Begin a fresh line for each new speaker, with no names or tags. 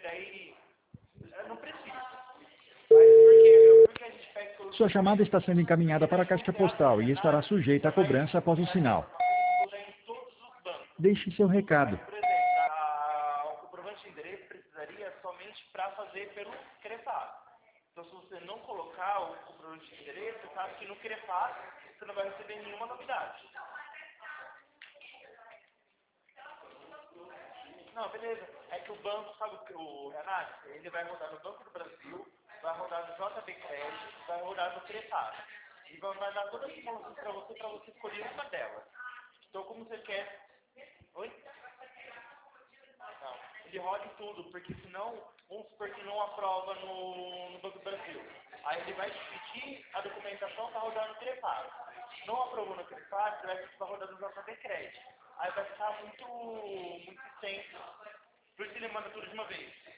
daí não precisa. Mas porque a gente pega todos
Sua chamada está sendo encaminhada para a caixa postal e estará sujeita a cobrança após o sinal.
em todos os bancos.
Deixe seu recado.
Por exemplo, o comprovante de endereço precisaria somente para fazer pelo CREFAS. Então, se você não colocar o comprovante de endereço, você sabe que no CREFAS você não vai receber nenhuma novidade. Não, beleza. É que o banco, sabe o Renato? Ele vai rodar no Banco do Brasil, vai rodar no JB Crédito, vai rodar no CREFAS. E vai mandar todas as informações para você escolher uma delas. Então, como você quer... Oi? Não, ele roda em tudo, porque senão, vamos supor que não aprova no Banco do Brasil. Aí ele vai pedir a documentação para rodar no CREFAS. Não aprovou no CREFAS, ele vai pedir para rodar no JB Crédito. Aí vai ficar muito extenso. Por isso ele manda tudo de uma vez.